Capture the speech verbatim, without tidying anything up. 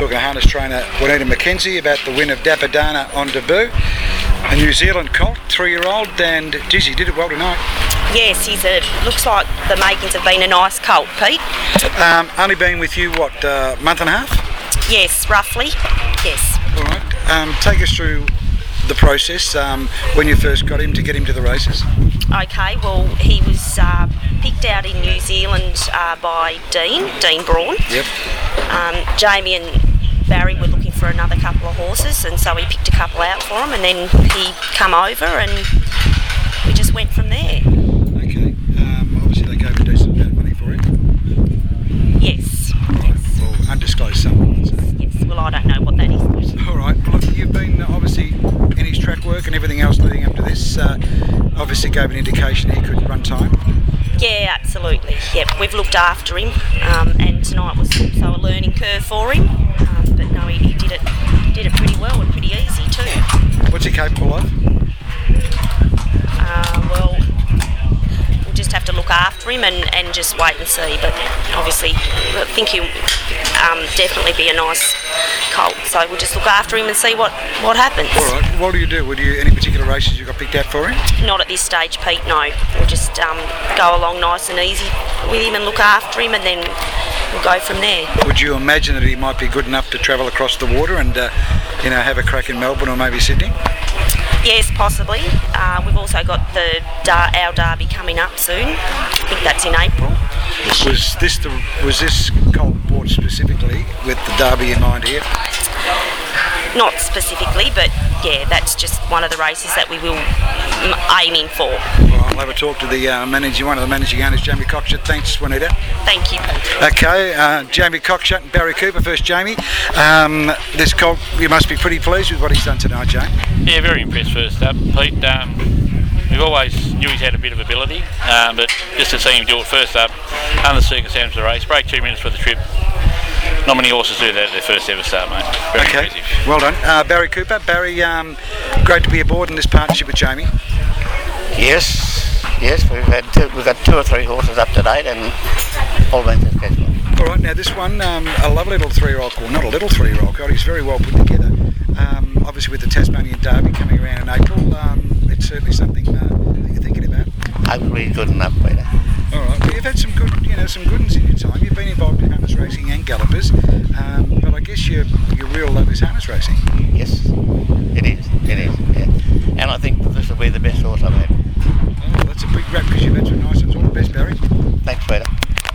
talking to harness trainer Juanita McKenzie about the win of Dapadana on debut. A New Zealand colt, three-year-old, and Dizzy did it well tonight. Yes, he's a, looks like the makings have been a nice colt, Pete. Um, only been with you, what, a uh, month and a half? Yes, roughly, yes. All right. Um, take us through the process um, when you first got him to get him to the races. Okay, well, he was uh, picked out in New Zealand uh, by Dean, Dean Braun. Yep. Um, Jamie and Barry were looking for another couple of horses, and so he picked a couple out for him, and then he come over and we just went from there. Okay. Um, obviously they gave a decent amount of money for it. Yes. Right. Yes. Well, undisclosed sum. Yes, well, I don't know what that is. All right. Well, look, you've been uh, obviously in his track work and everything else leading up to this. Uh, obviously gave an indication he could run time. Yeah, absolutely. Yep, we've looked after him, um, and tonight was also a learning curve for him. Um, but no, he, he did it, did it pretty well and pretty easy too. What's he capable of? Uh, well, we'll just have to look after him and, and just wait and see. But obviously, I think he'll um, definitely be a nice colt. So we'll just look after him and see what, what happens. All right. What do you do? Would you any particular races you got picked out for him? Not at this stage, Pete. No, we'll just um, go along nice and easy with him and look after him, and then we'll go from there. Would you imagine that he might be good enough to travel across the water and uh, you know have a crack in Melbourne or maybe Sydney? Yes, possibly. Uh, we've also got the Dar- our derby coming up soon. I think that's in April. Was this the was this colt bought specifically with the derby in mind here? Not specifically, but yeah, that's just one of the races that we will m- aiming for. Well, I'll have a talk to the uh, manager, one of the managing owners, Jamie Cockshott. Thanks, Juanita. Thank you. Okay, uh, Jamie Cockshott and Barry Cooper. First, Jamie. Um, this colt, you must be pretty pleased with what he's done tonight, Jamie. Yeah, very impressed first up, Pete. Um, we've always knew he's had a bit of ability, um, but just to see him do it first up, under the circumstances of the race, break two minutes for the trip. Not many horses do that at their first ever start, mate. Very okay, impressive. Well done. Uh, Barry Cooper. Barry, um, great to be aboard in this partnership with Jamie. Yes, yes, we've had two, we've got two or three horses up to date and all been successful. All right, now this one, um, a lovely little three-year-old, well, not a little three-year-old colt, he's very well put together. Um, obviously with the Tasmanian Derby coming around in April, um, it's certainly something uh, that you're thinking about. Hopefully he's good enough, Peter. All right, well, you've had some good, you know, some good ones in your time. You've been involved in harness racing and gallopers, um, but I guess your your real love is harness racing. Yes, it is, it is, yeah. And I think this will be the best horse I've had. Oh, well, that's a big rap because you've had some nice ones. All the best, Barry. Thanks, Peter.